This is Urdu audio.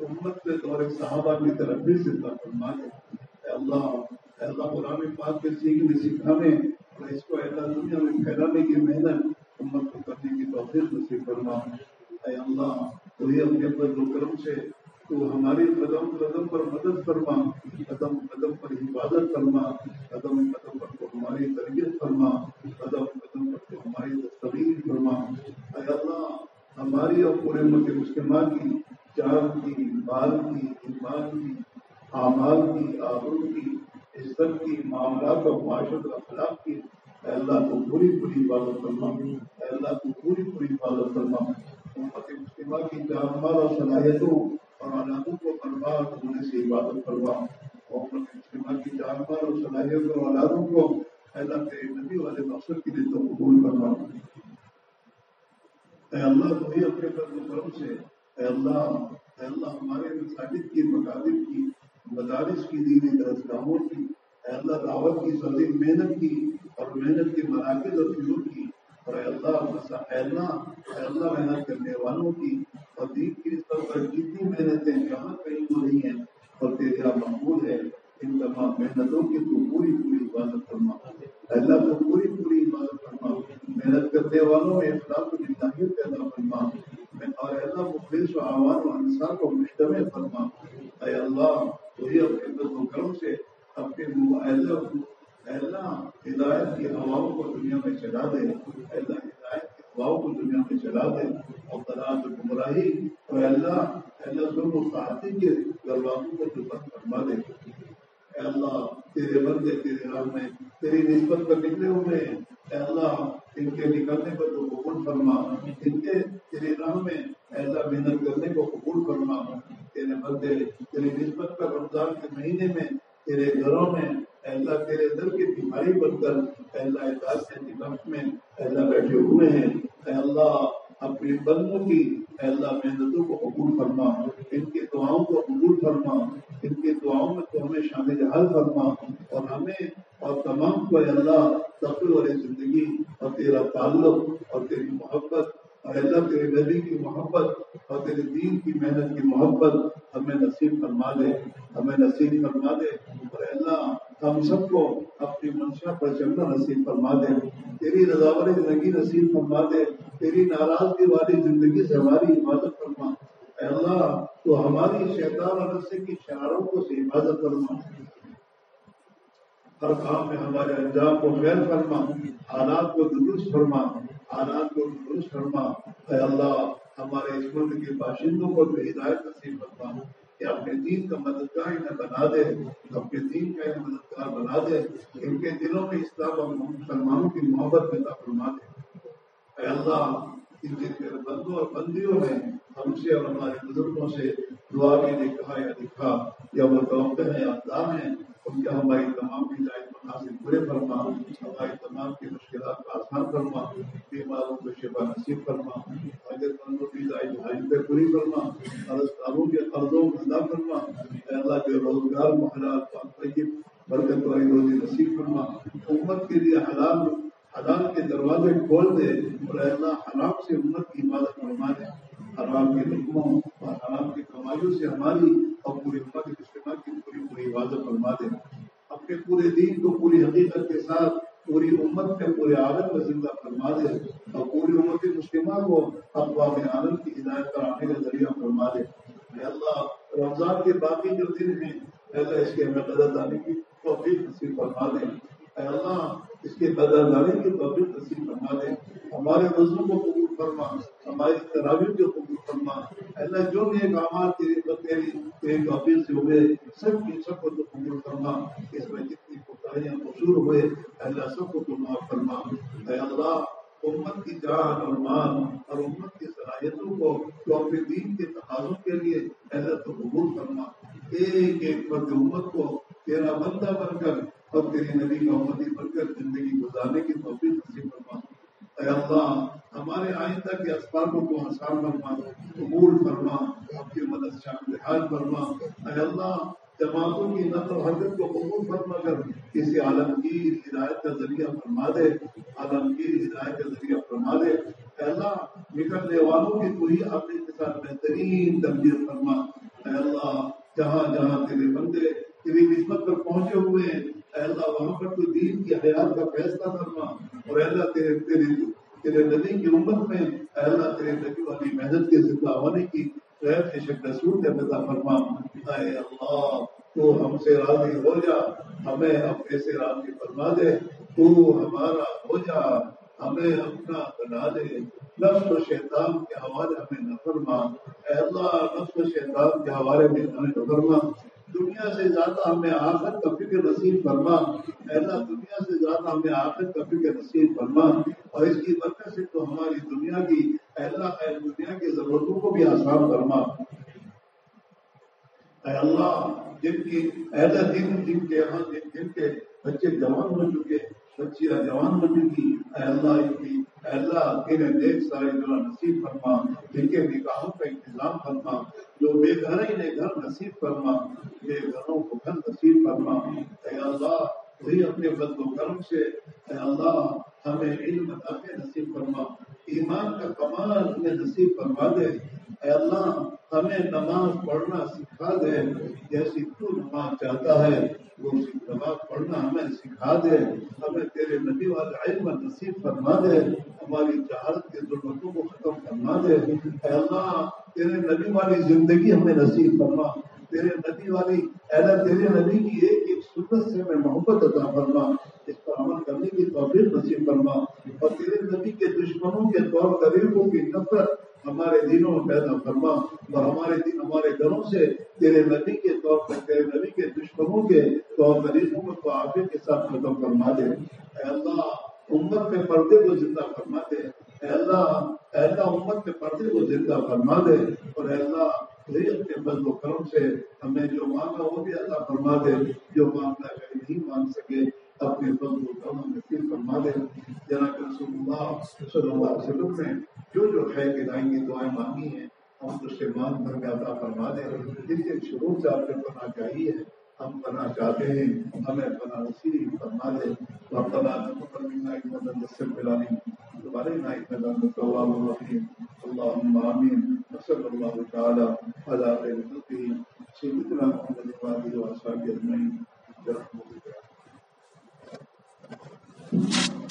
امت کے دور صحابہ کی طرف بھی زندہ فرما دے. اے اللہ قرآن پاک کے سیکھنے سکھانے اور اس کو اللہ دنیا میں پھیلانے کی محنت امت کو کرنے کی توفیق نصیب فرما. اے اللہ وہی اپنے فضل و کرم سے تو ہماری قدم قدم پر مدد فرما، قدم قدم پر حفاظت فرما، قدم قدم پر تو ہماری تربیت فرما، قدم قدم پر تو ہماری دستگیر فرما. اے اللہ ہماری اور پورے امت مسلمہ کی جان کی، مال کی، ایمان کی، اعمال کی، آبرو کی، عزت کی، معاملات اور معاشرت اور اخلاق کی اے اللہ کو پوری پوری حفاظت فرما. اے اللہ کو پوری پوری حفاظت فرما. امت مسلمہ کی جان مال اور صلاحیتوں اور اولادوں کو برباد ہونے سے حفاظت فرما. امت مسلمہ کی جان مال اور صلاحیتوں اور اولادوں کو اے اللہ تیرے نبی والے مقصد کے لیے تو قبول فرما. اے اللہ تو ہی اپنے فضل و کرم سے اے اللہ ہمارے مساجد کی، مکاتب کی، مدارس کی، دینی درسگاہوں کی اے اللہ دعوت کی سبھی محنت کی اور محنت کے مراکز اور فیور کی اور اے اللہ محنت کرنے والوں کی اور دین کی سطح پر جتنی محنتیں جہاں کہیں ہو رہی ہیں اور تیرے یہاں مقبول ہے ان تمام محنتوں کی تو پوری پوری حفاظت فرما. اے اللہ تو پوری پوری حفاظت فرما. محنت کرنے والوں میں اخلاق و للہیت پیدا فرما اور اے اللہ مخلص و اعوان و انصار کو مجتمع فرما. اے اللہ وہی اپنے فضل و کرم سے اپنے اللہ ہدایت کی ہواؤں کو دنیا میں چلا دے. اللہ ہدایت کی ہواؤں کو دنیا میں چلا دے اور طلاق گمراہی اور اللہ ظلم و تعاطی کے دروازوں کو تو بند فرما دے. اے اللہ تیرے بندے تیرے راہ میں تیری نسبت پر نکلے ہوئے ہیں. اے اللہ ان کے نکلنے پر تو قبول فرما. ان کے تیری راہ میں اے اللہ محنت کرنے کو قبول فرما. تیرے بندے تیری نسبت پر رمضان کے مہینے میں تیرے گھروں میں اے اللہ تیرے در کی بیماری بن کر اے اللہ اعتراض کے نظام میں اے اللہ بیٹھے ہوئے ہیں. اے اللہ اپنے بندوں کی اے اللہ محنتوں کو قبول فرما. ان کی دعاؤں کو قبول فرما. ان کی دعاؤں میں تو ہمیں شامل حل فرما اور ہمیں اور تمام کو اے اللہ تقوی والی زندگی اور تیرا تعلق اور تیری محبت اور اللہ تیرے نبی کی محبت اور تیرے دین کی محنت کی محبت ہمیں نصیب فرما دے. ہمیں نصیب فرما دے اور اللہ ہم سب کو اپنی منشا پر چلنا نصیب فرما دے. تیری رضا والی زندگی نصیب فرما دے. تیری ناراضگی والی زندگی سے ہماری حفاظت فرما. اے اللہ تو ہماری شیطان اور نفس کی شراروں کو سے حفاظت فرما. ہر کام میں ہمارے انجام کو خیر فرما. حالات کو درست فرما. حالات کو درست فرما. اے اللہ ہمارے اس ملک کے باشندوں کو بھی ہدایت نصیب فرما کہ اپنے دین کا مددگار انہیں بنا دے. اپنے دین کا انہیں مددگار بنا دے. ان کے دلوں میں اسلام اور مسلمانوں کی محبت پیدا فرما دے. اے اللہ ان کے تیرے بندوں اور بندیوں نے ہم سے اور ہمارے بزرگوں سے دعا کے لیے کہا یا لکھا یا متوقع ہیں یا دام ہیں ان کا ہماری تمام ہدایت مناسب پورے فرما. ہماری تمام کی مشکلات کو آسان فرما. بیماروں کو شفا نصیب فرما. حاجت مندوں کی ہدایت پہ پوری فرما. قرضداروں کے قرضوں کو ادا فرما. اے اللہ کے روزگار محلات طیب برکت والی روزی نصیب فرما. امت کے لیے حلال کے دروازے کھول دے اور اے اللہ حرام سے امت کی حفاظت فرما دے. حرام کے لقموں اور حرام کی کمائیوں سے ہماری اور پوری امت مسلمہ کی پوری حفاظت فرما دے. اپنے پورے دین کو پوری حقیقت کے ساتھ پوری امت میں پورے عالم میں زندہ فرما دے اور پوری امت مسلمہ کو اقوام عالم کی ہدایت کرانے کا ذریعہ فرما دے. اے اللہ رمضان کے باقی جو دن ہیں اے اللہ اس کے ہمیں قدر دانی کی توفیق نصیب فرما دے. اے اللہ اس کے قدر دانی کی توفیق نصیب فرما دے. ہمارے روزوں کو قبول فرما. ہماری تراویح کو قبول فرما. اے اللہ جو بھی اعمال تیری توفیق سے ہوئے سب کو تو قبول فرما. اس میں جتنی کوتاہیاں قصور ہوئے اے اللہ سب کو تو معاف فرما. اے اللہ امت کی جان اور مال اور امت کی صلاحیتوں کو تو اپنے دین کے تقاضوں کے لیے اے اللہ تو قبول فرما. ایک ایک فرد امت کو تیرا بندہ بن کر اور تیری نبی کا امتی بن کر زندگی گزارنے کی توفیق نصیب فرما. اے اللہ ہمارے آئندہ کے اسبابوں کو آسان فرما. قبول فرما. آپ کی مدد شامل حال فرما. اے اللہ جماعتوں کی نقل و حرکت کو قبول فرما کر کسی عالمگیر ہدایت کا ذریعہ فرما دے. عالمگیر ہدایت کا ذریعہ فرما دے. اے اللہ نکلنے والوں کی تو ہی اپنے کے ساتھ بہترین تربیت فرما. اے اللہ جہاں جہاں تیرے بندے تیری نسبت پر پہنچے ہوئے ہیں اے اللہ وہاں پر تو دین کی حیات کا فیصلہ فرما، اور اے اللہ تیرے نبی کی امت میں اے اللہ تیرے نبی والی محنت کے زندہ ہونے کی غیر شک رسول کے عطا فرما۔ اے اللہ تو ہم سے راضی ہو جا، ہمیں اپنے سے راضی فرما دے، تو ہمارا ہو جا، ہمیں اپنا بنا دے، نفس و شیطان کے حوالے ہمیں نہ فرما اے اللہ، نفس و شیطان کے حوالے میں ہمیں نہ فرما، دنیا سے زیادہ ہمیں آخرت کا فکر نصیب فرما اے اللہ، دنیا سے زیادہ ہمیں آخرت کا فکر نصیب فرما، اور اس کی برکت سے تو ہماری دنیا کی اے اللہ دنیا کی ضرورتوں کو بھی آسان فرما اے اللہ، جن کی اے اللہ جن کے یہاں جن کے بچے جوان ہو چکے، بچیاں جوان ہو چکی اے اللہ ان کی اے اللہ تیرے نیک سارے جو نصیب فرما، جن کے نکاحوں کا انتظام فرما، جو بے گھر انہیں گھر نصیب فرما، بے گھروں کو گھر نصیب فرما اے اللہ، وہی اپنے فضل و کرم سے اے اللہ ہمیں علم عطا نصیب فرما، ایمان کا کمال ہمیں نصیب فرما دے اے اللہ، ہمیں نماز پڑھنا سکھا دے، جیسی تو نماز چاہتا ہے وہ نماز پڑھنا ہمیں سکھا دے، ہمیں تیرے نبی والا علم نصیب فرما دے، ہماری جہالت کی ضرورتوں کو ختم فرما دے اے اللہ، تیرے نبی والی زندگی ہمیں نصیب فرما، تیرے نبی والی اے اللہ تیرے نبی کی ایک ایک سنت سے ہمیں محبت عطا فرما، اس پر عمل کرنے کی توفیق نصیب فرما، اور تیرے نبی کے دشمنوں کے طور طریقوں کی نفرت ہمارے دینوں میں پیدا فرما، اور ہمارے دین ہمارے گھروں سے تیرے نبی کے طور پر تیرے نبی کے دشمنوں کے طور طریقوں کو تو عافیت کے ساتھ ختم فرما دے اے اللہ، امت میں پردے کو زندہ فرما دے اے اللہ امت میں پردے کو زندہ فرما دے، اور اے اللہ وہی اپنے فضل و کرم سے ہمیں جو مانگا وہ بھی عطا فرما دے، جو مانگنا ہے نہیں مانگ سکے اپنے فضل و کرم نصیب فرما دے۔ جناب رسول اللہ صلی اللہ علیہ وسلم نے جو خیر گرائیں گی دعائیں مانگی ہیں ہم تو سے مان بھر کے عطا فرما دے، جن کے شروع سے آپ نے پناہ چاہیے ہم پناہ چاہتے ہیں، ہمیں پناہ نصیب فرما دے، ربنا تقبل منا انك انت السميع العليم وتب علينا انك انت التواب الرحيم اللهم امين وصلى الله تعالى على خير خلقه سيدنا محمد وآله وصحبه اجمعين برحمتك